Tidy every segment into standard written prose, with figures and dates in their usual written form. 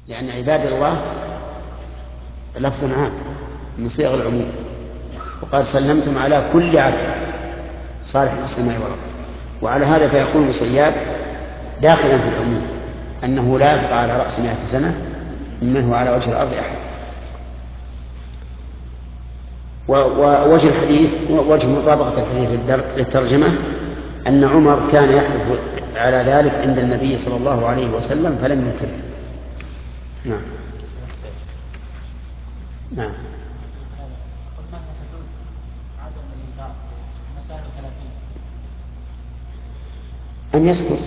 لأن عباد الله لفظ عام من صيغ العموم، وقال سلمتم على كل عبد صالح في السماء والأرض. وعلى هذا فيكون المسياب داخلا في العموم، أنه لا يبقى على رأس 100 سنة ممن هو على وجه الأرض أحد. ووجه الحديث ووجه مطابقة الحديث للترجمة أن عمر كان يحلف على ذلك عند النبي صلى الله عليه وسلم فلم ينكره. نعم. نعم. أن يسكت.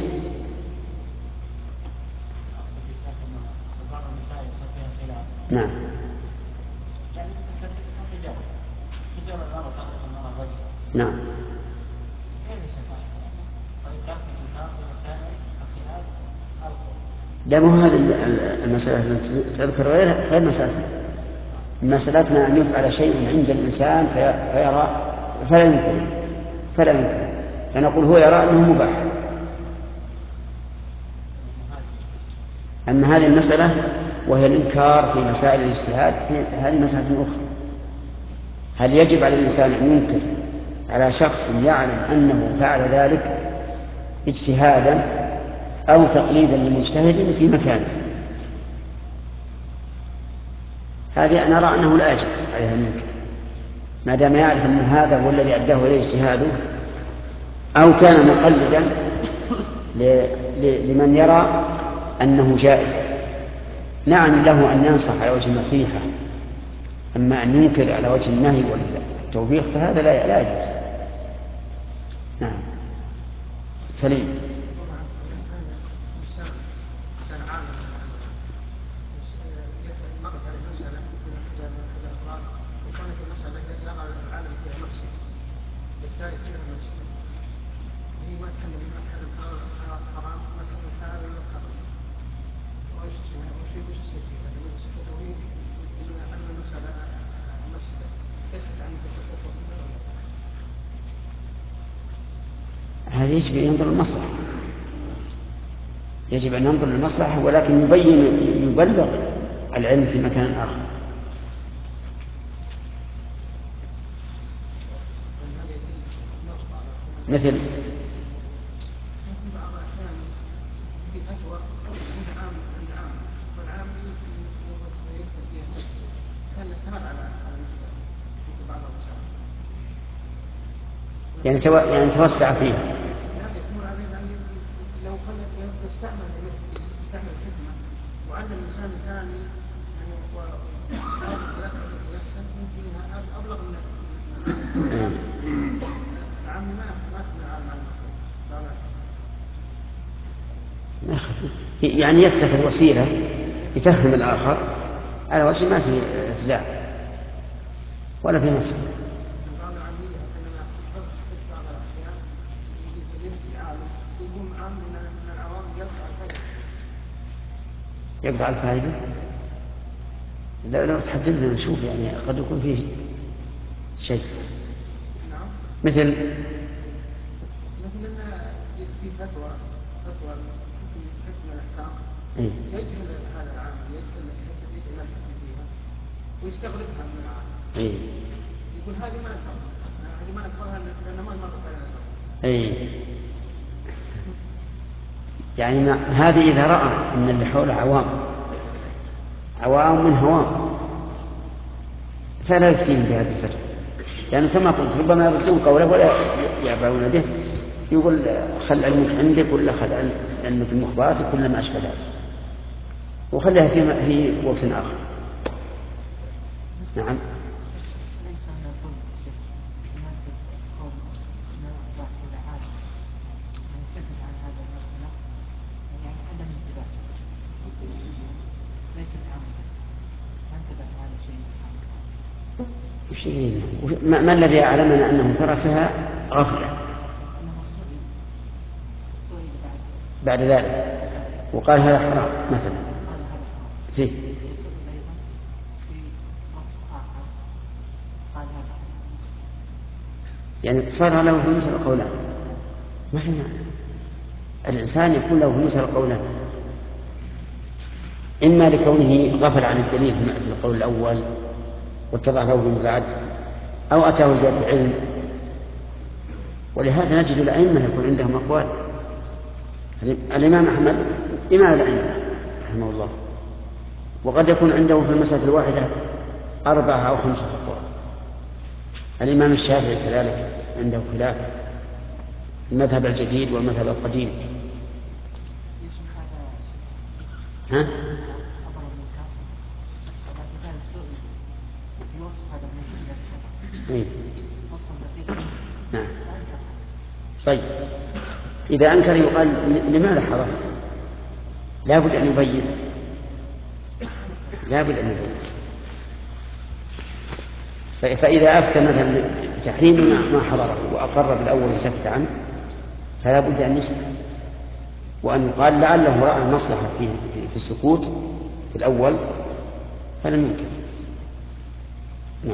نعم. نعم. لا، مو هذه المسألة التي تذكر غير مسألتنا أن يفعل شيء عند الإنسان فيرى فلا ينكر فنقول هو يرى أنه مباح. أما هذه المسألة وهي الإنكار في مسائل الاجتهاد هذه مسألة أخرى. هل يجب على الإنسان أن ينكر على شخص يعلم أنه فعل ذلك اجتهادا أو تقليدا لمجتهد في مكانه؟ هذه أنا أرى أنه لا يجب عليه أن ينكر ما دام يعرف أن هذا هو الذي أداه إليه اجتهاده، أو كان مقلدا لمن يرى أنه جائز. نعم له أن ينصح على وجه النصيحة، أما أن ينكر على وجه النهي والتوبيخ فهذا لا يجوز. نعم. سليم. هذا يجب أن ينظر المصلحة، يجب أن ينظر المصلحة، ولكن يبلغ العلم في مكان آخر. مثل يعني توسع فيه. وأن الإنسان الثاني أبلغ من العام يعني يتخذ وسيلة يفهم الآخر على وجه ما في افزاع ولا في نفس. يقطع الفائدة. لو تحدد لنا نشوف، يعني قد يكون فيه شيء. مثل في فتوى حكم الأحكام يجهل هذا العام يجهل الحكم فيها ويستغربها من العام. يقول هذه ما نكرهها لأن ما مرت علينا. يعني هذه إذا رأى أن اللي حوله عوام من هوام فلا يفتيهم بهذه الفتوى، لأنه كما قلت ربما يردون قوله ولا يعبرون به، يقول خل علمك عندك ولا خل علمك المخبرات كل ما أشبه ذلك، وخليها في وقت آخر. نعم. ما الذي أعلمنا أنه تركها غفلة بعد ذلك وقال هذا حرام مثلا زين، يعني صار له في المسألة قولان. ما في معنى الإنسان يكون له في المسألة قولان، إما لكونه غفل عن الدليل في القول الأول واتضح له من بعد، أو أتاه زيادة علم. ولهذا نجد الأئمة يكون عندهم أقوال. الإمام أحمد إمام الأئمة رحمه الله، وقد يكون عنده في المسألة الواحدة 4 أو 5 أقوال. الإمام الشافعي كذلك عنده خلاف المذهب الجديد والمذهب القديم. ها؟ إيه؟ نعم. طيب إذا أنكر يقال لماذا حضرت؟ لا بد أن يبين، لا بد أن يبين. فإذا أفتى مثلا بتحريم ما حضره وأقر بالأول وسكت عنه فلا بد أن يسكت، وأن يقال لعله رأى المصلحة في السكوت في الأول فلم ينكر. نعم.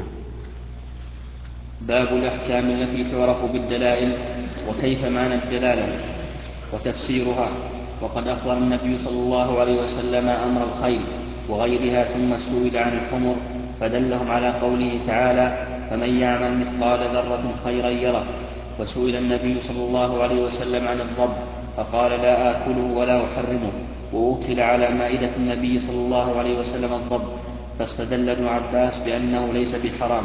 باب الأحكام التي تعرف بالدلائل وكيف معنى الدلالة وتفسيرها. وقد أخبر النبي صلى الله عليه وسلم أمر الخيل وغيرها، ثم سئل عن الحمر فدلهم على قوله تعالى: فمن يعمل مثقال ذرة خيرا يره. وسئل النبي صلى الله عليه وسلم عن الضب فقال: لا آكله ولا أحرمه. وأكل على مائدة النبي صلى الله عليه وسلم الضب، فاستدل ابن عباس بأنه ليس بحرام.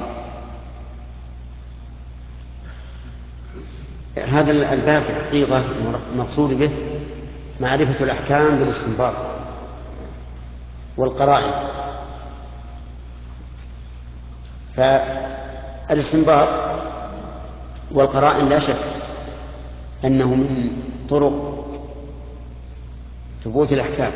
هذا الباب في الحقيقة المقصود به معرفة الأحكام بالاستنباط والقرائن. فالاستنباط والقرائن لا شك أنه من طرق ثبوت الأحكام،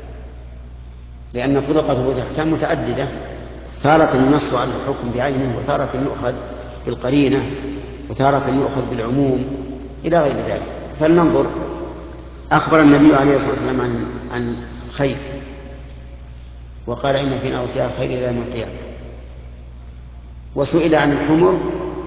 لأن طرق ثبوت الأحكام متعددة، تارة النص على الحكم بعينه، وتارة يؤخذ بالقرينة، وتارة يؤخذ بالعموم إلى غير ذلك. فلننظر. أخبر النبي عليه الصلاة والسلام عن الخير وقال: إن فينا أوصياء الخير إلى يوم القيامة. وسئل عن الحمر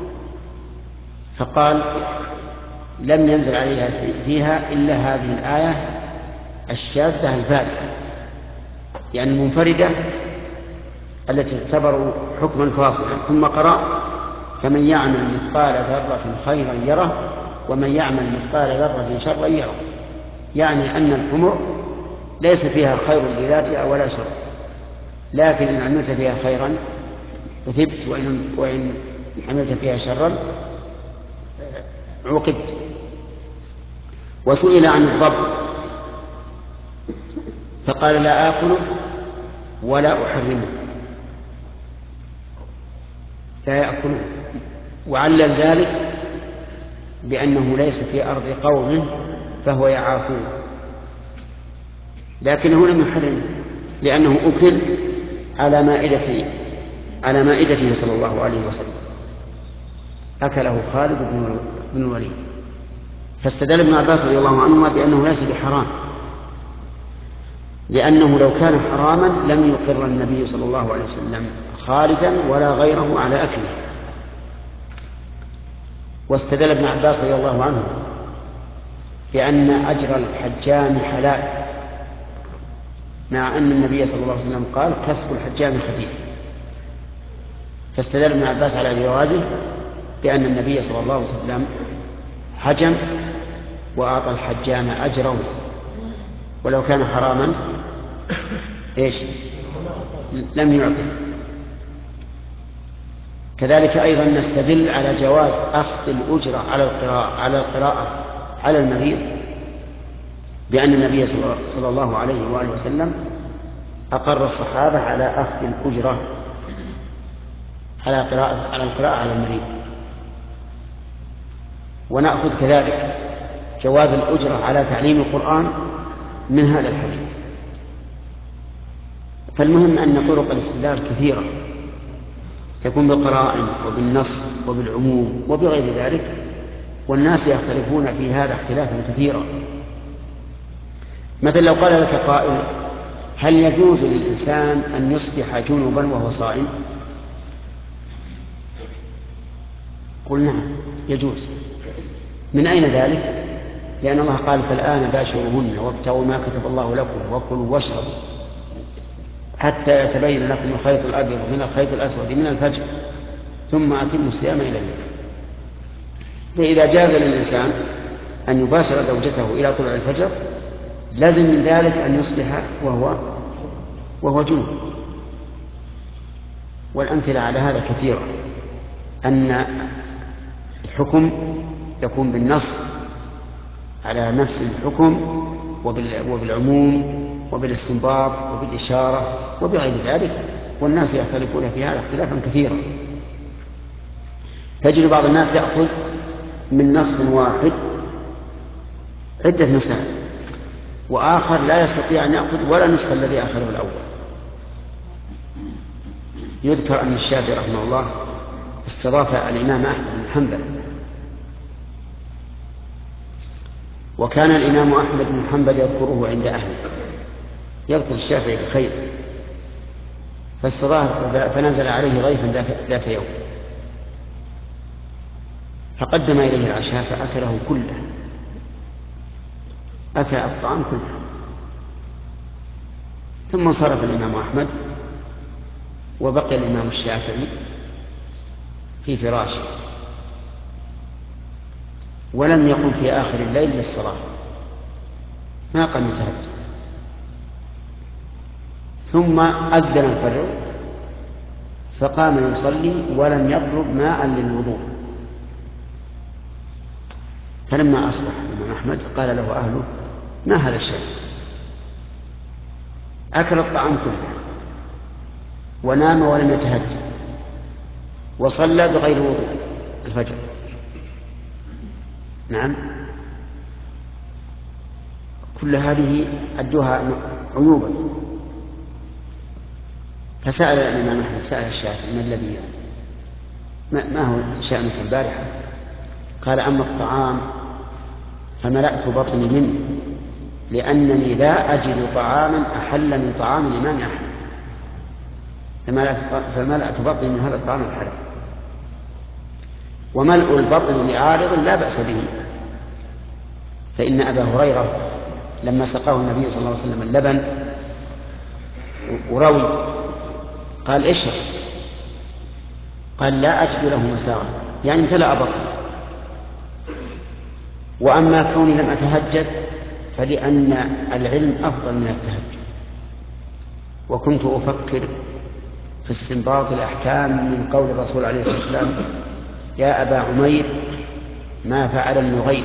فقال: لم ينزل عليها فيها إلا هذه الآية الشاذة الفارقة، يعني المنفردة التي تعتبر حكما فاصلا. ثم قرأ: فمن يعمل مثقال ذرة خيرا يره ومن يعمل مثقال ذرة شرا يره. يعني أن الحمر ليس فيها خير لذاتها ولا شر، لكن إن عملت فيها خيرا أثبت، وإن عملت فيها شرا عوقبت. وسئل عن الضب فقال: لا آكله ولا أحرمه. لا يأكله، وعلل ذلك بأنه ليس في أرض قوم فهو يعافوه، لكنه لم يحرمه لأنه أكل على مائدته صلى الله عليه وسلم، أكله خالد بن الوليد. فاستدل ابن عباس رضي الله عنهما بأنه ليس بحرام، لأنه لو كان حراما لم يقر النبي صلى الله عليه وسلم خالدا ولا غيره على أكله. واستدل ابن عباس رضي الله عنه بأن أجر الحجام حلال، مع أن النبي صلى الله عليه وسلم قال: كسب الحجام خبيث. فاستدل ابن عباس على جوازه بأن النبي صلى الله عليه وسلم حجم وأعطى الحجام أجره، ولو كان حراما لم يعطه. كذلك أيضا نستدل على جواز أخذ الأجرة على القراءة على المريض بأن النبي صلى الله عليه وآله وسلم أقر الصحابة على أخذ الأجرة على القراءة على المريض. ونأخذ كذلك جواز الأجرة على تعليم القرآن من هذا الحديث. فالمهم أن طرق الاستدلال كثيرة تكون بالقرائن وبالنص وبالعموم وبغير ذلك، والناس يختلفون في هذا اختلافا كثيرا. مثلا لو قال لك قائل: هل يجوز للإنسان أن يصبح جنبا وهو صائم؟ قل: نعم يجوز. من أين ذلك؟ لأن الله قال: فالآن باشروهن وابتغوا ما كتب الله لكم وكلوا واشربوا. حتى يتبين لكم الخيط الأبيض من الخيط الأسود من الفجر ثم أتموا الصيام إلى الليل. فإذا جاز للإنسان أن يباشر زوجته إلى طلوع الفجر لازم من ذلك أن يصبح وهو جنوب. والأمثلة على هذا كثيرة، أن الحكم يكون بالنص على نفس الحكم وبالعموم وبالاستنباط وبالإشارة وبغير ذلك، والناس يختلفون في هذا اختلافا كثيرا. تجد بعض الناس يأخذ من نص واحد عدة مسائل، وآخر لا يستطيع أن يأخذ ولا نصف الذي أخذه الأول. يذكر أن الشافعي رحمه الله استضاف الإمام أحمد بن حنبل، وكان الإمام أحمد بن حنبل يذكره عند أهله، يذكر الشافعي بخير، فنزل عليه ضيفا ذات يوم فقدم إليه العشاء فأكله كله، أكل الطعام كله. ثم انصرف الإمام أحمد وبقي الإمام الشافعي في فراشه، ولم يقم في آخر الليل للصلاة، ما قام يتهجد. ثم أذن الفجر فقام يصلي ولم يطلب ماء للوضوء. فلما أصبح الإمام أحمد قال له أهله: ما هذا الشيء؟ أكل الطعام كله ونام ولم يتهجد وصلى بغير وضوء الفجر. نعم، كل هذه أدوها عيوبا. فسأل الإمام أحمد، سأل الشافعي: ما الذي ما هو شأنك البارحة؟ قال: أما الطعام فملأت بطني منه، لأنني لا أجد طعاما أحل من طعام الإمام أحمد، فملأت بطني من هذا الطعام الحلال. وملء البطن لعارض لا بأس به، فإن أبا هريرة لما سقاه النبي صلى الله عليه وسلم اللبن وروي قال: اشرب. قال: لا أجد له مساغا، يعني امتلأ بطني. وأما كوني لم أتهجد فلأن العلم أفضل من التهجد، وكنت أفكر في استنباط الأحكام من قول الرسول عليه الصلاة والسلام: يا أبا عمير ما فعل النغير.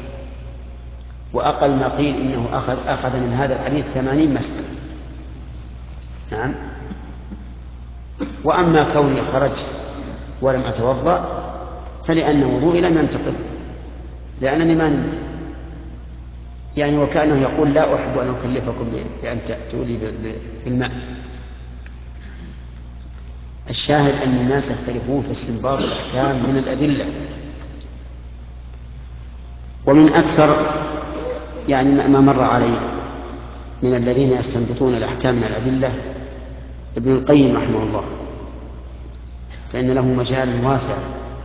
وأقل ما قيل إنه أخذ من هذا الحديث 80 مسألة. نعم. وأما كوني خرجت ولم أتوضأ فلأن وضوئي لم ينتقل، لأنني ما نمت، يعني وكأنه يقول: لا أحب أن أكلفكم بأن تأتوا لي بالماء. الشاهد أن الناس يختلفون في استنباط الأحكام من الأدلة. ومن أكثر يعني ما مر علي من الذين يستنبطون الأحكام من الأدلة ابن القيم رحمه الله، فإن له مجال واسع،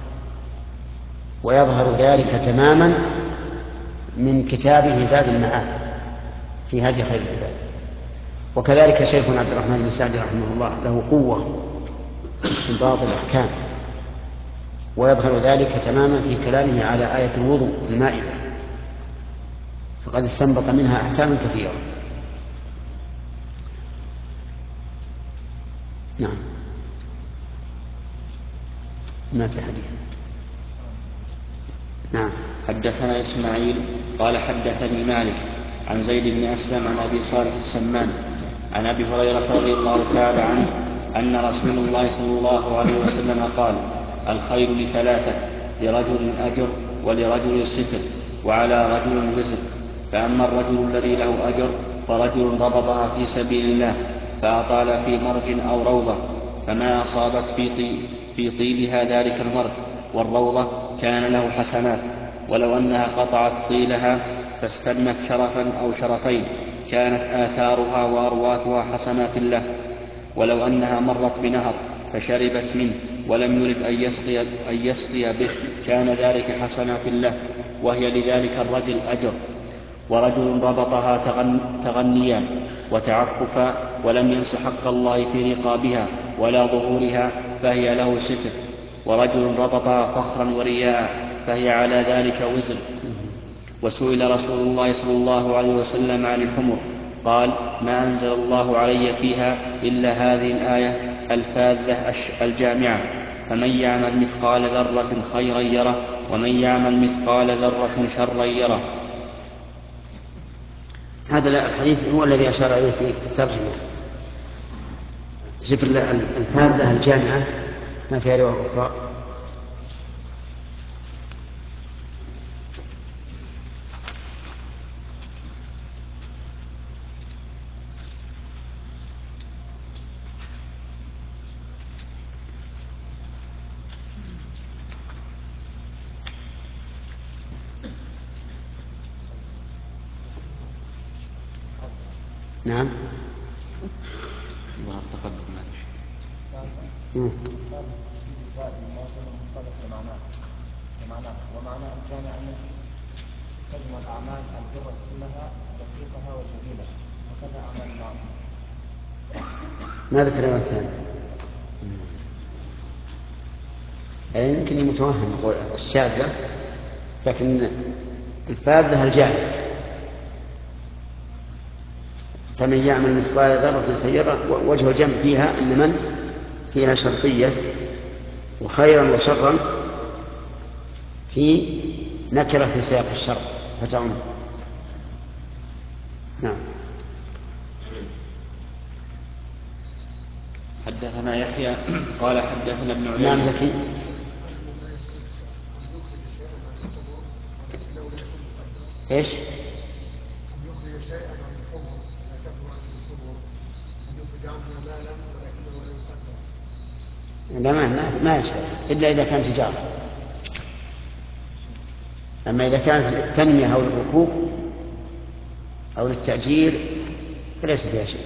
ويظهر ذلك تماما من كتابه زاد المعاد في هدي خير العباد. وكذلك شيخنا عبد الرحمن بن سعدي رحمه الله له قوة في استنباط الأحكام، ويظهر ذلك تماما في كلامه على آية الوضوء في المائدة، فقد استنبط منها أحكاما كثيرة. نعم، ما في حديث. نعم. حدثنا إسماعيل قال حدثني مالك عن زيد بن أسلم عن أبي صالح السمان عن أبي هريرة رضي الله تعالى عنه أن رسول الله صلى الله عليه وسلم قال: الخير لثلاثة: لرجل أجر، ولرجل ستر، وعلى رجل وزر. فأما الرجل الذي له أجر فرجل ربطها في سبيل الله فأطال في مرج أو روضة، فما أصابت في طيلها ذلك المرج والروضة كان له حسنات، ولو أنها قطعت طيلها فاستنت شرفا أو شرفين كانت آثارها وأرواثها حسنات له. ولو أنها مرت بنهر فشربت منه ولم يرد أن يسقي به كان ذلك حسنات له، وهي لذلك الرجل أجر. ورجل ربطها تغنيا وتعففا ولم ينس حق الله في رقابها ولا ظهورها فهي له ستر. ورجل ربطها فخرا ورياء فهي على ذلك وزر. وسئل رسول الله صلى الله عليه وسلم عن الحمر قال ما أنزل الله علي فيها إلا هذه الآية الفاذة الجامعة فمن يعمل مثقال ذرة خيرا يره ومن يعمل مثقال ذرة شرا يره. هذا الحديث هو الذي أشار إليه في الترجمة. شوف الفاذة الجامعة ما فيها رواية أخرى. نعم. تقدم ومعناه الجامع أن تجمع الأعمال البر سنها دقيقها وجميلها وكذا أعمال المعروف. ما ذكر يوم ثاني يعني يمكن متوهم الشاذة لكن الفاذة الجامعة فمن يعمل مثقال ذرة خيرا وجه الجمع فيها أن من فيها شرطية وخيرا وشرا في نكرة في سياق الشر فتعم. نعم. حدثنا يحيى قال حدثنا ابن عيينة. نعم زكي. ايش؟ لا ما يشبه إلا إذا كان تجارة. أما إذا كانت للتنمية أو للركوب أو للتأجير فليس فيها شيء.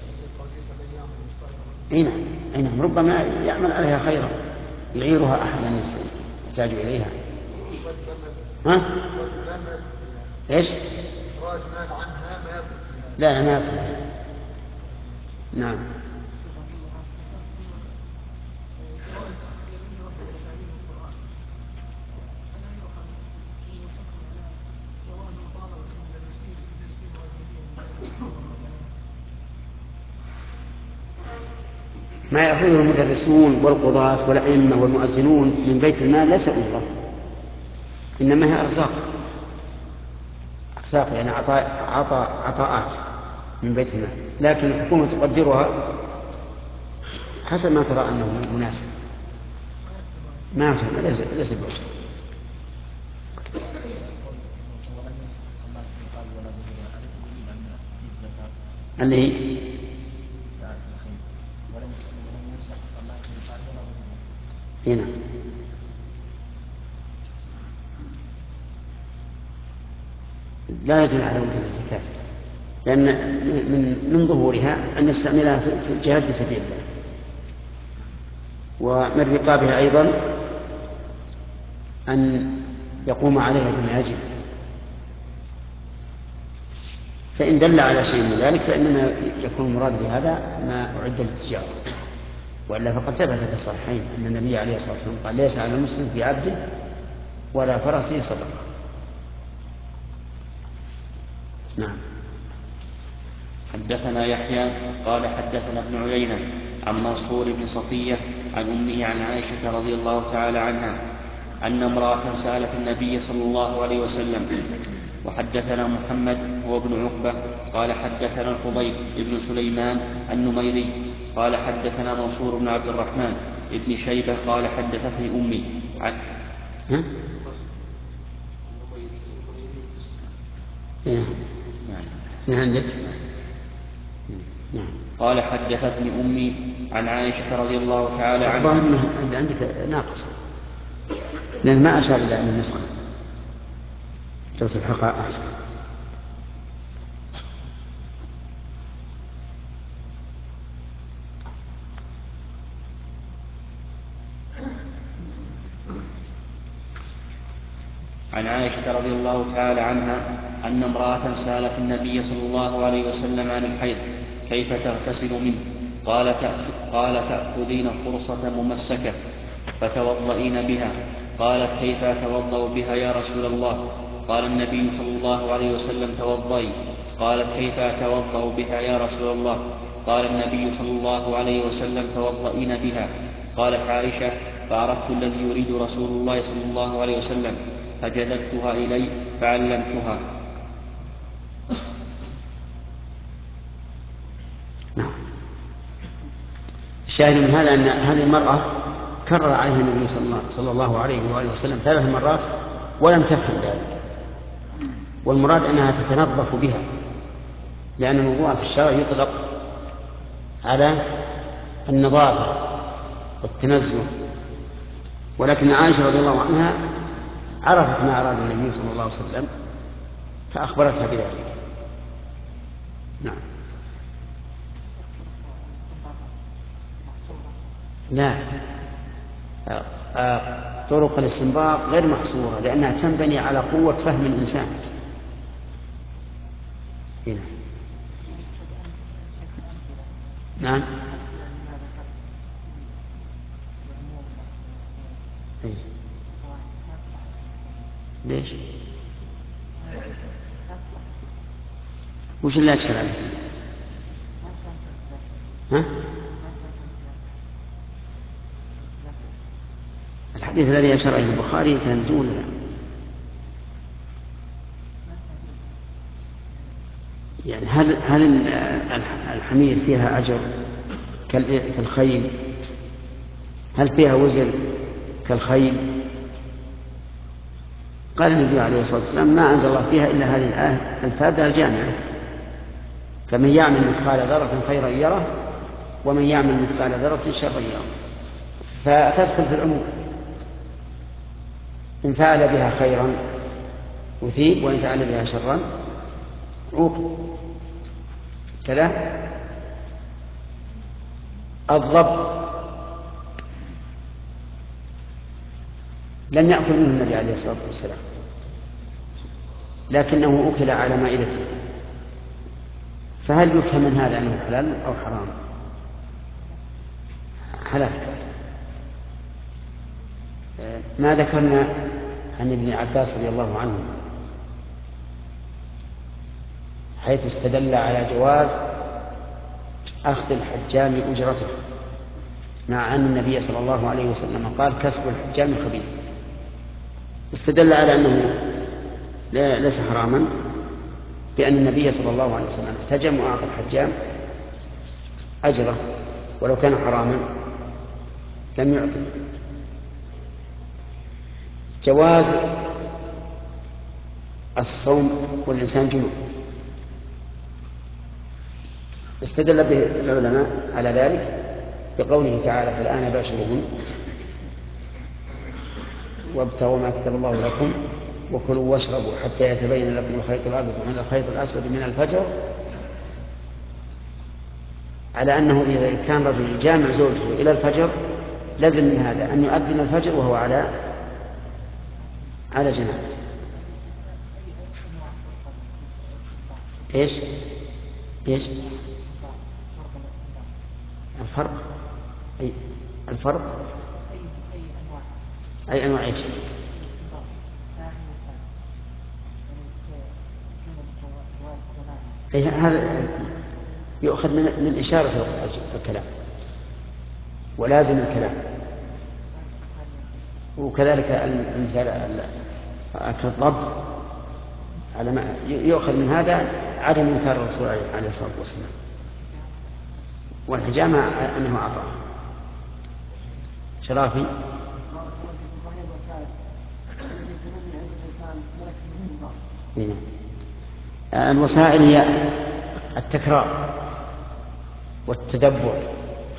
أي نعم ربما يعمل عليها خيرا يعيرها أحد الناس يحتاج إليها. ها؟ إيش؟ لا ما يفعل. نعم. ما يأخذه المدرسون والقضاة والأئمة والمؤذنون من بيت المال ليس أجرة إنما هي أرزاق يعني عطاءات من بيت المال لكن الحكومة تقدرها حسب ما ترى أنه مناسب ما ليس بأجرة. اللي هي هنا لا يدل على وجوب الزكاة لأن من ظهورها أن نستعملها في الجهاد في سبيل الله ومن رقابها أيضا أن يقوم عليها بما يجب فإن دل على شيء من ذلك فإنما يكون المراد بهذا ما أعد للتجارة وإلا فقد ثبت في الصحيحين أن النبي عليه الصلاة والسلام قال ليس على المسلم في عبده ولا فرسه صدقة. نعم. حدثنا يحيى قال حدثنا ابن عيينة عن منصور بن صفية عن أمه عن عائشة رضي الله تعالى عنها أن امرأة سألت النبي صلى الله عليه وسلم. وحدثنا محمد هو ابن عقبة قال حدثنا الفضيل بن سليمان النميري قال حدثنا منصور بن عبد الرحمن ابن شيبة قال حدثتني أمي عن عندك قال حدثتني أمي عن عائشة رضي الله تعالى عنها. الظاهر عندك ناقص لأن ما أشار إلى أن النسخة لو تلحقها أحسن. عن عائشة رضي الله تعالى عنها أن امرأة سألت النبي صلى الله عليه وسلم عن الحيض كيف تغتسل منه؟ قال تأخذين فرصة ممسكة فتوضئين بها. قالت كيف أتوضأ بها يا رسول الله؟ قال النبي صلى الله عليه وسلم توضئي. قالت كيف أتوضأ بها يا رسول الله؟ قال النبي صلى الله عليه وسلم توضئين بها. قالت عائشة فعرفت الذي يريد رسول الله صلى الله عليه وسلم فجذبتها إلي فعلمتها. نعم. الشاهد من هذا أن هذه المرأة كرر عليها النبي صلى الله عليه وآله وسلم 3 مرات ولم تفهم ذلك، والمراد أنها تتنظف بها، لأن الوضوء في الشرع يطلق على النظافة والتنزه، ولكن عائشة رضي الله عنها عرفت ما أراد النبي صلى الله عليه وسلم فأخبرتها بذلك. نعم. لا، طرق الاستنباط غير محصورة، لأنها تنبني على قوة فهم الإنسان. هنا. نعم. ليش؟ وش اللي أشكل عليك؟ ها؟ الحديث الذي أشار إليه البخاري كان دون يعني هل الحمير فيها أجر كالخيل؟ هل فيها وزن كالخيل؟ قال النبي عليه الصلاة والسلام ما أنزل الله فيها إلا هذه الآية الفاذة الجامعة: فمن يعمل مثقال ذرة خيرا يره ومن يعمل مثقال ذرة شرا يره. فتدخل في العموم، إن فعل بها خيرا أثيب وإن فعل بها شرا عوقب. كذا الضب لم يأكل منه النبي عليه الصلاة والسلام، لكنه أكل على مائدته، فهل يفهم من هذا أنه حلال أو حرام؟ حلال. ما ذكرنا عن ابن عباس رضي الله عنه حيث استدل على جواز أخذ الحجام أجرته، مع أن النبي صلى الله عليه وسلم قال كسب الحجام خبيث. استدل على أنه ليس حراما بأن النبي صلى الله عليه وسلم احتجم وأعطى الحجام أجره، ولو كان حراما لم يعطي. جواز الصوم والإنسان جنوب استدل به العلماء على ذلك بقوله تعالى: فالآن باشروهن وابتغوا ما كتب الله لكم وكلوا واشربوا حتى يتبين لكم الخيط الأبيض من الخيط الأسود من الفجر، على أنه إذا كان رجل جامع زوجته إلى الفجر لازم من هذا أن يؤذن الفجر وهو على جنابه. ايش الفرق؟ الفرق أي أنواع ايش؟ هذا يؤخذ من إشارة الكلام ولازم الكلام، وكذلك المثال كالضب على ما يؤخذ من هذا عدم إنكار الرسول عليه الصلاة والسلام، والحجامة أنه أعطاه. شرافي الوسائل هي التكرار والتدبر،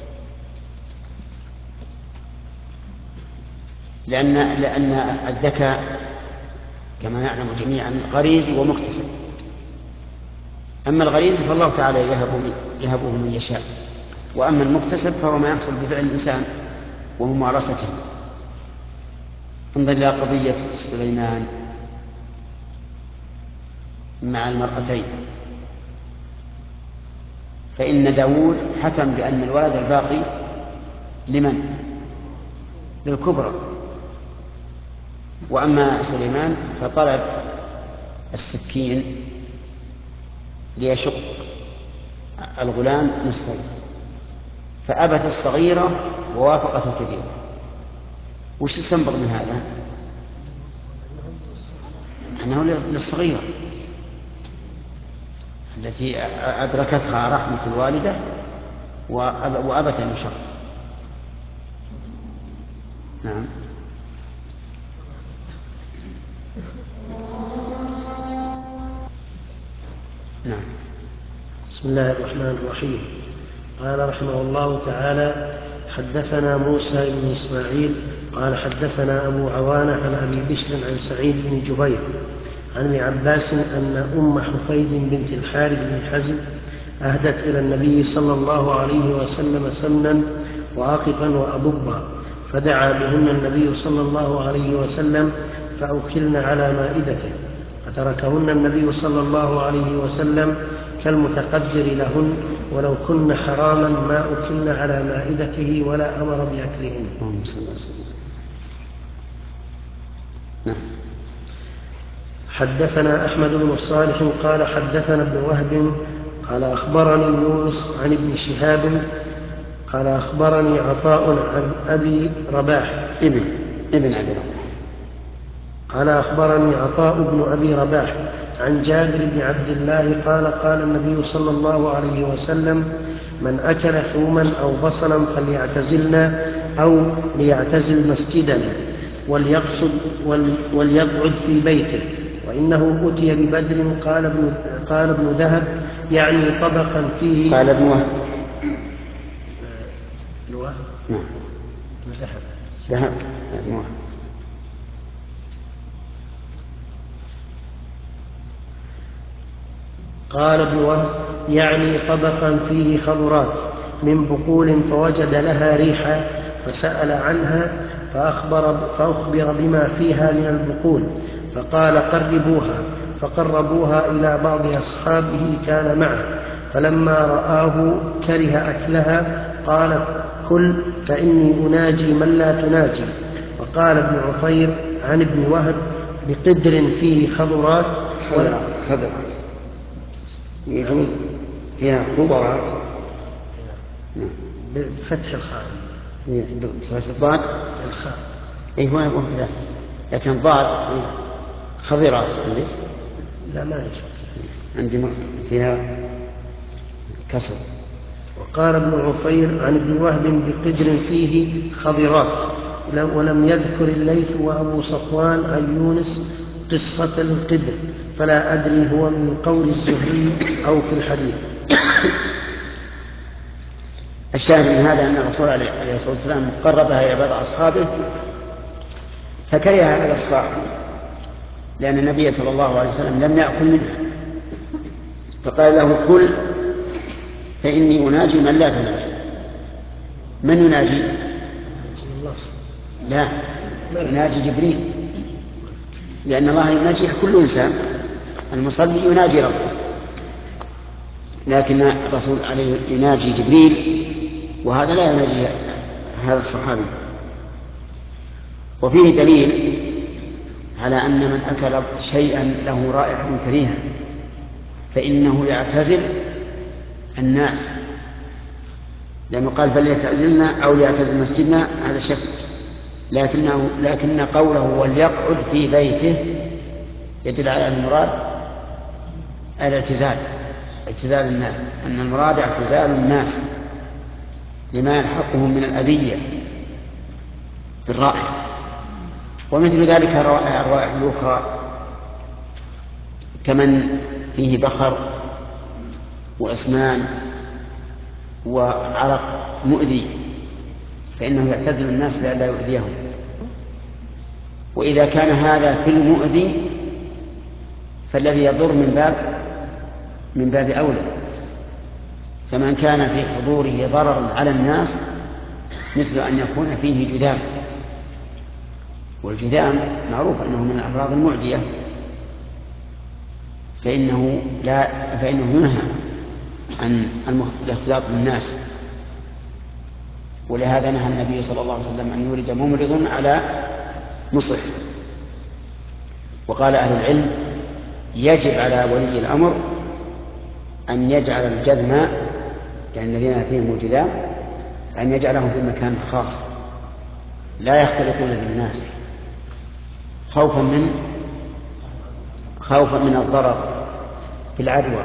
لأن الذكاء كما نعلم جميعا غريزي ومكتسب. أما الغريزي فالله تعالى يهبه من يشاء، وأما المكتسب فهو ما يحصل بفعل الإنسان وممارسته. انظر إلى قضية سليمان مع المرأتين، فإن داود حكم بأن الولد الباقي لمن؟ للكبرى. وأما سليمان فطلب السكين ليشق الغلام نصفين، فأبت الصغيرة ووافقت الكبيرة. وش استنبط من هذا؟ أنه للصغيرة التي أدركتها رحمة الوالدة وأبت أن يشق. نعم. نعم. بسم الله الرحمن الرحيم. قال رحمه الله تعالى: حدثنا موسى بن إسماعيل قال حدثنا أبو عوانة عن أبي بشر عن سعيد بن جبير عن ابن عباس أن أم حفيد بنت الحارث بن حزم أهدت إلى النبي صلى الله عليه وسلم سمنا وعققا وأضبا، فدعا بهن النبي صلى الله عليه وسلم فأكلن على مائدته، فتركهن النبي صلى الله عليه وسلم كالمتقذر لهن، ولو كن حراما ما أكلن على مائدته ولا أمر بأكلهن. حدثنا أحمد بن صالح قال حدثنا ابن وهب قال أخبرني يونس عن ابن شهاب قال أخبرني عطاء عن أبي رباح ابن أبي رباح قال أخبرني عطاء بن أبي رباح عن جابر بن عبد الله قال قال النبي صلى الله عليه وسلم: من أكل ثوما أو بصلا فليعتزلنا أو ليعتزل مسجدنا وليقعد في بيته، وإنه أتي ببدر. قال ابن ذهب يعني طبقا فيه. قال ابن وهب نعم ذهب قال ابن وهب يعني طبقا فيه خضرات من بقول فوجد لها ريحا فسأل عنها فأخبر بما فيها من البقول، فقال: قربوها. فقربوها إلى بعض أصحابه كان معه، فلما رآه كره أكلها قال: كل فإني أناجي من لا تناجي. وقال ابن عفير عن ابن وهب: بقدر فيه خضرات يجوز هي خضرات بفتح الخاء بفتح الضاد الخاء. اي هو كذا، لكن الضاد خضرات عندي لا ما يجوز عندي فيها كسر. وقال ابن عفير عن ابن وهب: بقدر فيه خضرات. ولم يذكر الليث وأبو صفوان عن يونس قصة القدر، فلا أدري هو من قول الزهري أو في الحديث. الشاهد من هذا أن الرسول عليه الصلاة والسلام قربها إلى بعض أصحابه فكرهها هذا الصاحب، لأن النبي صلى الله عليه وسلم لم يأكل منها، فقال له: كل فإني أناجي من لا تناجي. من يناجي؟ لا، يناجي جبريل، لأن الله يناجي كل إنسان، المصلي يناجي ربه، لكن الرسول عليه يناجي جبريل، وهذا لا يناجي هذا الصحابي. وفيه دليل على أن من أكل شيئا له رائحة كريهة فإنه يعتزل الناس، لأنه قال: فليعتزلنا أو ليعتزل مسجدنا، هذا شك، لكن قوله وليقعد في بيته يدل على المراد اعتزال الناس، أن المراد اعتزال الناس لما يلحقهم من الأذية في الرائحة. ومثل ذلك الروائح الأخرى كمن فيه بخر وأسنان وعرق مؤذي فإنه يعتزل الناس لئلا يؤذيهم. وإذا كان هذا في المؤذي فالذي يضر من باب أولى، فمن كان في حضوره ضرر على الناس مثل أن يكون فيه جذام، والجذام معروف أنه من الأمراض المعدية، فإنه ينهى عن الاختلاط بالناس، ولهذا نهى النبي صلى الله عليه وسلم أن يولد ممرض على مصح. وقال أهل العلم يجب على ولي الأمر أن يجعل الجذم، يعني الذين فيهم الجذام، أن يجعله في مكان خاص لا يختلطون بالناس خوفا من الضرر بالعدوى.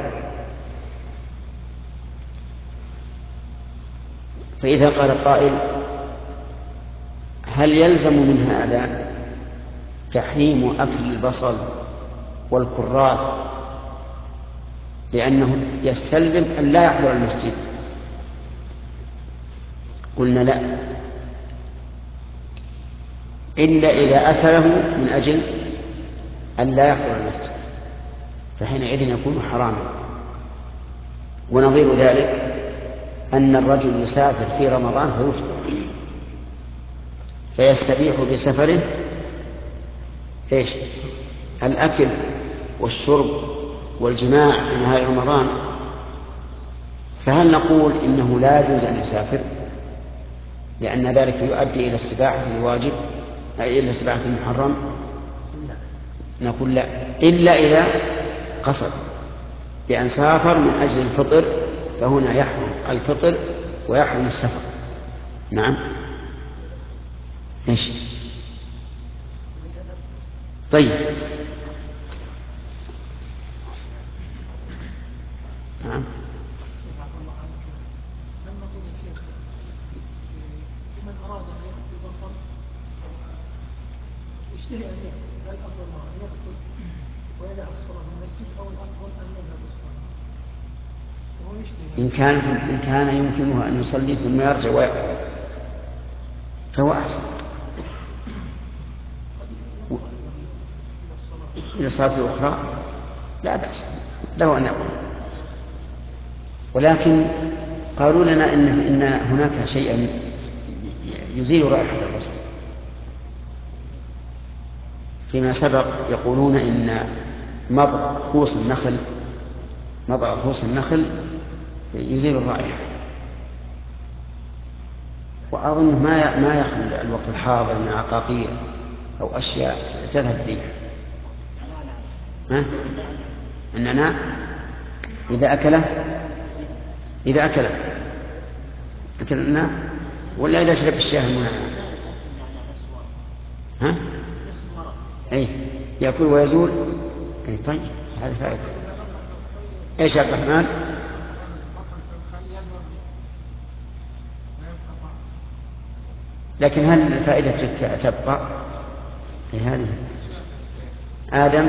فإذا قال قائل هل يلزم من هذا تحريم أكل البصل والكراث لأنه يستلزم أن لا يحضر المسجد؟ قلنا لا، إلا إذا أكله من أجل أن لا يحضر المسجد، فحينئذ يكون حراما. ونظير ذلك أن الرجل يسافر في رمضان فيفطر فيستبيح بسفره إيش؟ الأكل والشرب والجماع في نهار رمضان، فهل نقول إنه لا يجوز أن يسافر لأن ذلك يؤدي إلى استباحة الواجب أي إلى استباحة المحرم؟ نقول لا، إلا إذا قصد بأن سافر من أجل الفطر، فهنا يحرم الفطر ويحرم السفر. نعم. إيش؟ طيب. نعم. من أراد أن يأكل بصل يشتهي أن يأكل، لا الأفضل له أن يأكل ويدع الصلاة في المسجد، أو الأفضل أن يذهب الصلاة وهو يشتهي. إن كان يمكنه أن يصلي ثم يرجع ويأكل فهو أحسن. إلى الصلاة الأخرى لا بأس له أن يأكل، ولكن قالوا لنا إن هناك شيئا يزيل رائحة البصل. فيما سبق يقولون إن مضغ خوص النخل يزيل الرائحة، وأظن ما يخلو الوقت الحاضر من عقاقير أو أشياء تذهب الريح. النعناع إذا أكل النعناع ولا إذا شرب الشاي المنعنع؟ أي يأكل ويزول. أي طيب، هذا فائدة. إيش يا عبد الرحمن؟ لكن هل الفائدة تبقى؟ أي هذه آدم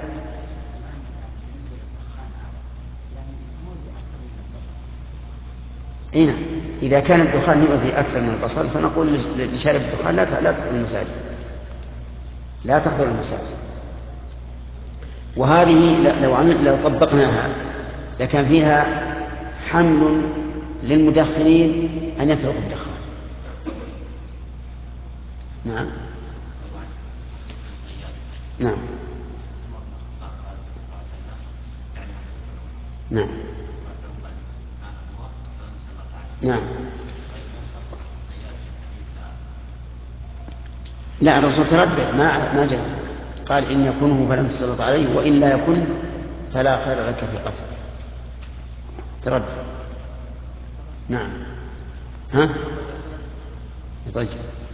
هنا إذا كان الدخان يؤذي أكثر من البصل فنقول لشارب الدخان لا تحضر المساجد، لا تحضر المساجد. وهذه لو طبقناها لكان فيها حمل للمدخنين أن يتركوا الدخان. نعم. نعم. نعم. نعم. لا، الرسول تردد ما جاء، قال إن يكونه فلم تسلط عليه وإلا يكن فلا خير لك في قتله. تردد. نعم. طيب.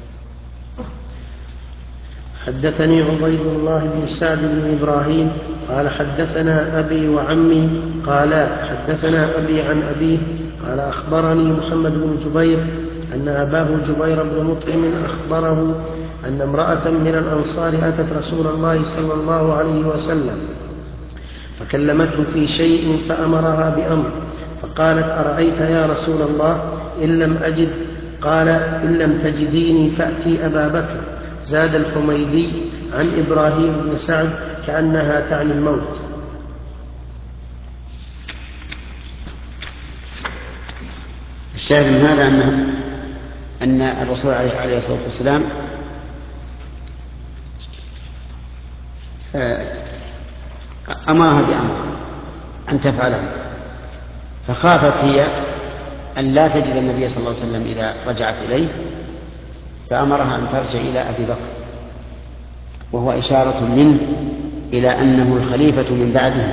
حدثني عبيد الله بن سعد بن إبراهيم قال حدثنا أبي وعمي قال حدثنا أبي عن أبيه قال أخبرني محمد بن جبير أن أباه جبير بن مطعم أخبره أن امرأة من الأنصار أتت رسول الله صلى الله عليه وسلم فكلمته في شيء فأمرها بأمر، فقالت أرأيت يا رسول الله إن لم أجد؟ قال إن لم تجديني فأتي أبا بكر. زاد الحميدي عن إبراهيم بن سعد كأنها تعني الموت. الشاهد من هذا أن الرسول عليه الصلاة والسلام أمرها بأمر أن تفعله، فخافت هي أن لا تجد النبي صلى الله عليه وسلم إذا رجعت إليه، فأمرها أن ترجع إلى أبي بكر، وهو إشارة منه إلى أنه الخليفة من بعده.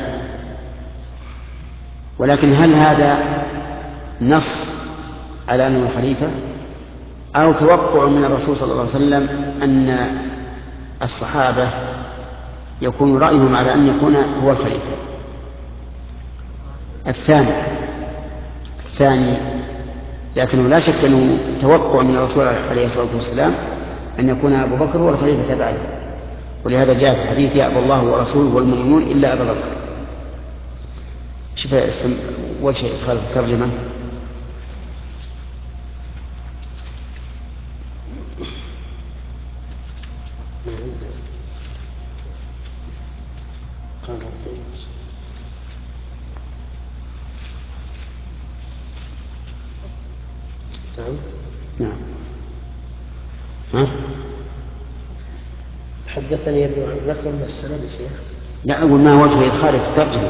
ولكن هل هذا نص على أنه الخليفة أو توقع من الرسول صلى الله عليه وسلم أن الصحابة يكون رأيهم على أن يكون هو الخليفة؟ الثاني، لكنه لا شك أنه توقع من الرسول عليه الصلاة والسلام أن يكون أبو بكر هو الخليفة بعده، ولهذا جاء في الحديث: يأبى الله ورسوله والمؤمنون إلا أبا بكر. شوف أول شيء إدخال الترجمة. نعم. حدثني ابن عن ذكر من السند شيخ. لا، أقول ما وجه إدخاله في الترجمة.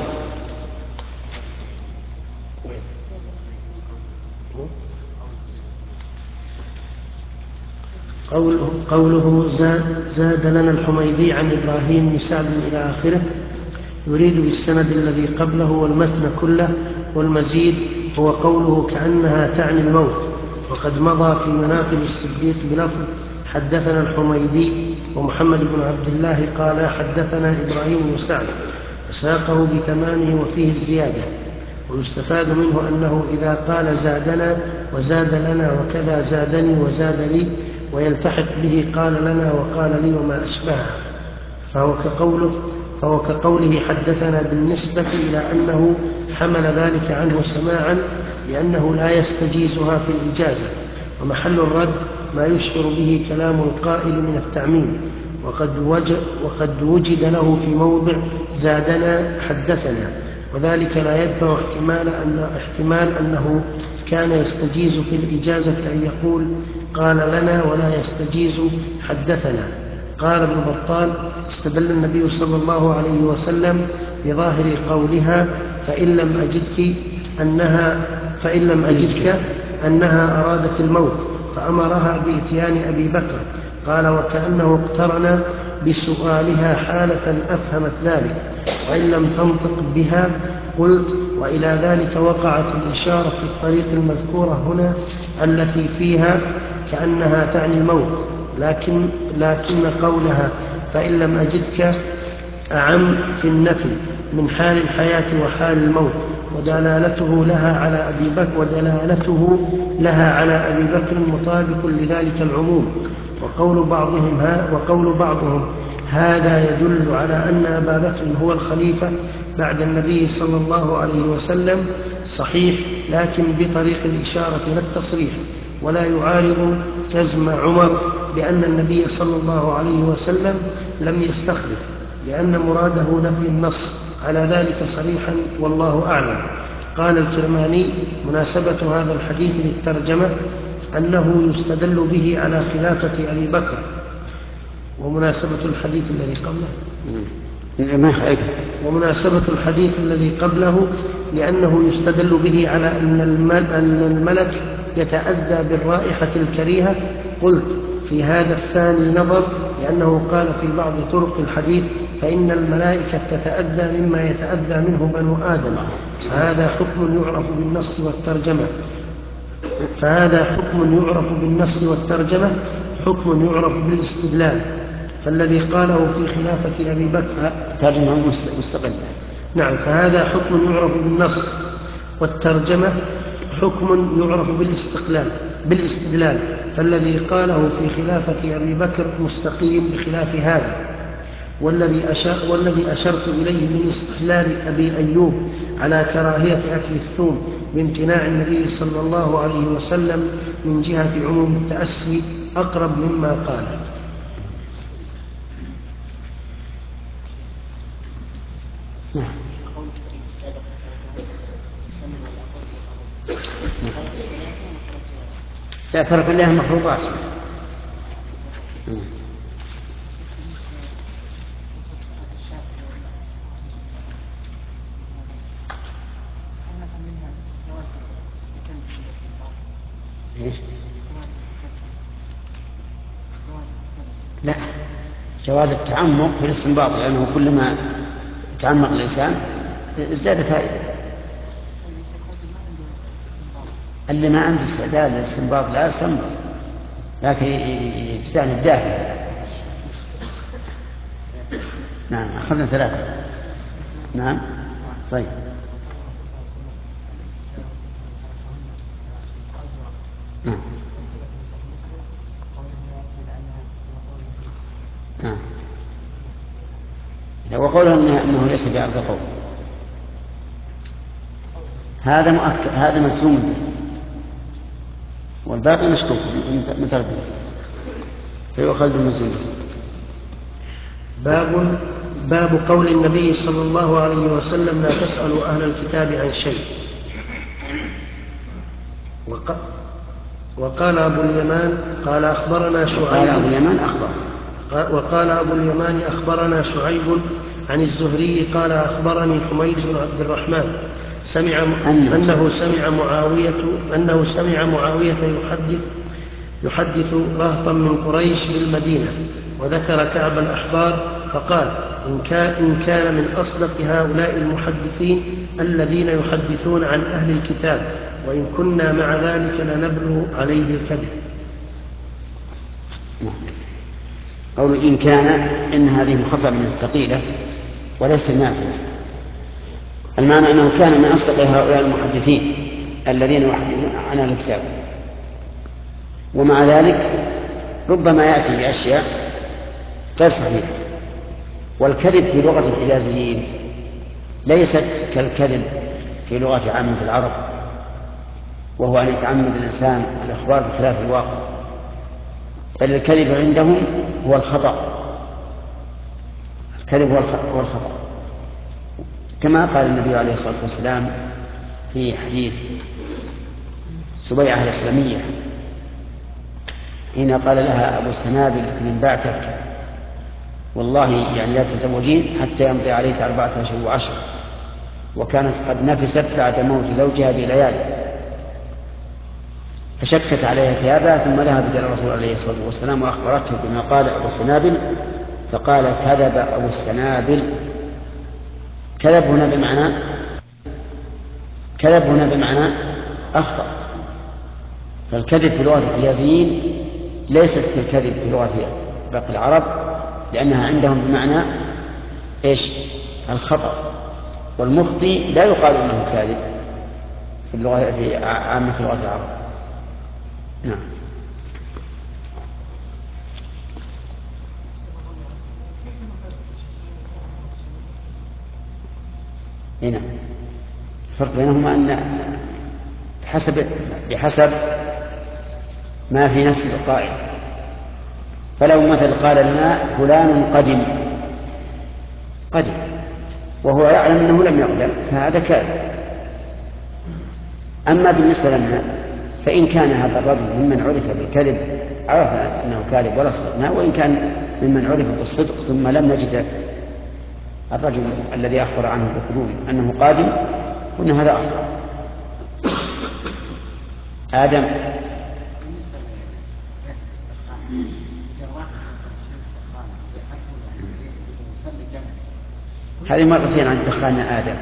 قوله زاد لنا الحميدي عن إبراهيم بن سعد إلى آخره، يريد بالسند الذي قبله والمتن كله، والمزيد هو قوله كأنها تعني الموت. وقد مضى في مناقب الصديق بلفظ حدثنا الحميدي ومحمد بن عبد الله قال حدثنا إبراهيم بن سعد، وساقه بتمامه وفيه الزيادة. ويستفاد منه أنه إذا قال زادنا وزاد لنا وكذا زادني وزاد لي، ويلتحق به قال لنا وقال لي وما أشبهها، فهو كقوله حدثنا بالنسبة إلى أنه حمل ذلك عنه سماعا، لأنه لا يستجيزها في الإجازة. ومحل الرد ما يشعر به كلام القائل من التعميم، وقد وجد له في موضع زادنا حدثنا، وذلك لا يدفع احتمال أنه كان يستجيز في الإجازة أن يقول قال لنا ولا يستجيز حدثنا. قال ابن بطال: استدل النبي صلى الله عليه وسلم بظاهر قولها فإن لم أجدك أنها أرادت الموت، فأمرها بإتيان أبي بكر. قال: وكأنه اقترن بسؤالها حالة أفهمت ذلك، وإن لم تنطق بها قلت: وإلى ذلك وقعت الإشارة في الطريق المذكورة هنا التي فيها كأنها تعني الموت، لكن قولها فإن لم أجدك أعم في النفي من حال الحياة وحال الموت، ودلالته لها على أبي بكر مطابق لذلك العموم. وقول بعضهم هذا يدل على أن أبا بكر هو الخليفة بعد النبي صلى الله عليه وسلم صحيح، لكن بطريق الإشارة لا التصريح، ولا يعارض جزم عمر بأن النبي صلى الله عليه وسلم لم يستخلف، لأن مراده نفي النص على ذلك صريحا، والله أعلم. قال الكرماني: مناسبة هذا الحديث للترجمة أنه يستدل به على خلافة أبي بكر. ومناسبة الحديث الذي قبله لأنه يستدل به على أن الملك يتأذى بالرائحة الكريهة. قلت: في هذا الثاني نظر، لأنه قال في بعض طرق الحديث فإن الملائكة تتأذى مما يتأذى منه بنو آدم، فهذا حكم يعرف بالنص والترجمة حكم يعرف بالاستدلال. فالذي قاله في خلافة أبي بكر ترجمة مستقلة. نعم، فهذا حكم يعرف بالنص، والترجمة حكم يعرف بالاستدلال. فالذي قاله في خلافة أبي بكر مستقيم بخلاف هذا. والذي أشرت إليه من استحلال أبي أيوب على كراهية أكل الثوم بامتناع النبي صلى الله عليه وسلم من جهة عموم التأسي أقرب مما قال. لا ترك الله المخلوقات. إيش؟ لا، جواز التعمق في الاستنباط، لأنه كلما تعمق الإنسان ازداد فائدة. اللي ما عنده استعداد للاستنباط لا يستنبط، لكن يجتهد الداخل. نعم، أخذنا 3. نعم، طيب. نعم. نعم. وقوله أنه ليس بأرض قول هذا مؤكد، هذا مجزوم به، والباقي مشكوك متردد، فيؤخذ بالمجزوم به. باب قول النبي صلى الله عليه وسلم: لا تسألوا أهل الكتاب عن شيء. وقال أبو اليمان قال أخبرنا شعيب. وقال أبو اليمان أخبرنا شعيب عن الزهري قال أخبرني حميد بن عبد الرحمن أنه سمع معاوية يحدث رهطا من قريش بالمدينة، وذكر كعب الأحبار فقال: إن كان من أصدق هؤلاء المحدثين الذين يحدثون عن أهل الكتاب، وإن كنا مع ذلك لنبلغ عليه الكذب. قول إن كان، إن هذه مخففة من الثقيلة وليست نافلة. المعنى أنه كان من أصدق هؤلاء المحدثين الذين يحدثون عن أهل الكتاب، ومع ذلك ربما يأتي بأشياء غير صحيحة. والكذب في لغة الحجازيين ليست كالكذب في لغة عامة العرب، وهو أن يتعمد الإنسان الإخبار بخلاف الواقع، بل الكذب عندهم هو الخطأ. الكذب هو الخطأ، كما قال النبي عليه الصلاة والسلام في حديث سبيعة الإسلامية حين قال لها أبو السنابل: من بعثك والله يعني لا تتزوجين حتى يمضي عليك 4 أشهر و10. وكانت قد نفست بعد موت زوجها بليالي، فشكت عليها ثيابها، ثم ذهبت إلى الرسول عليه الصلاة والسلام وأخبرته بما قال أبو السنابل، فقال: كذب أبو السنابل. كذب هنا بمعنى أخطأ. فالكذب في لغة الحجازيين ليست كالكذب في لغة باقي العرب، لأنها عندهم بمعنى إيش؟ الخطأ. والمخطئ لا يقال أنه كاذب في عامة لغة العرب. نعم. هنا الفرق بينهما أن بحسب ما في نفس القائل. فلو مثل قال لنا فلان قدم وهو يعلم أنه لم يقدم، فهذا كاذب. أما بالنسبة لنا فإن كان هذا الرجل ممن عرف بالكذب عرفنا أنه كاذب ولا صدقنا، وإن كان ممن عرف بالصدق ثم لم نجد الرجل الذي أخبر عنه بقدوم أنه قادم، قلنا هذا أخطأ. آدم. هذه مرتين عن دخان آدم.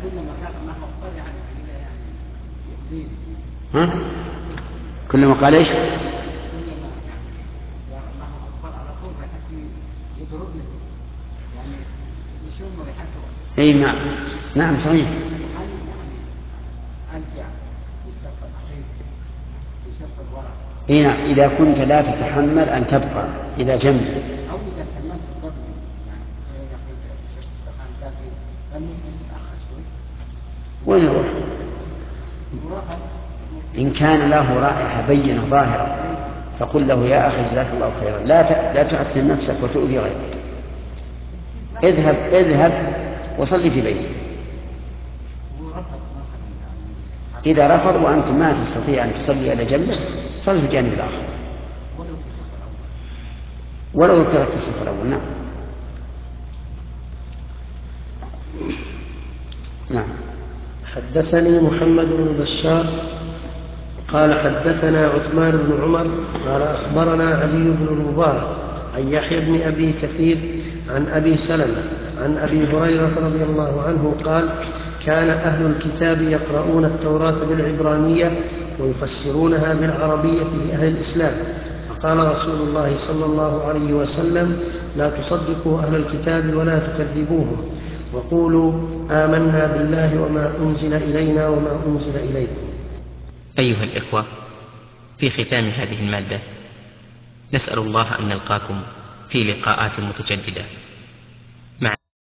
ها؟ كلما قال إيش؟ أي نعم صحيح. هنا إذا كنت لا تتحمل أن تبقى إلى جنب وين يروح؟ إن كان له رائحة بينة ظاهرة فقل له: يا أخي جزاك الله خيرا، لا تؤثر نفسك وتؤذي غيرك، اذهب وصلي في بيتك. إذا رفض وأنت ما تستطيع أن تصلي إلى جنبه، صلي في الجانب الآخر ولو تركت الصف الأول. نعم. حدثني محمد بن بشار قال حدثنا عثمان بن عمر قال أخبرنا علي بن المبارك عن يحيى بن أبي كثير عن أبي سلمة عن أبي هريرة رضي الله عنه قال كان أهل الكتاب يقرؤون التوراة بالعبرانية ويفسرونها بالعربية لأهل الإسلام، فقال رسول الله صلى الله عليه وسلم لا تصدقوا أهل الكتاب ولا تكذبوهم، وقولوا آمنا بالله وما أنزل إلينا وما أنزل إليكم. أيها الإخوة، في ختام هذه المادة نسأل الله أن نلقاكم في لقاءات متجددة.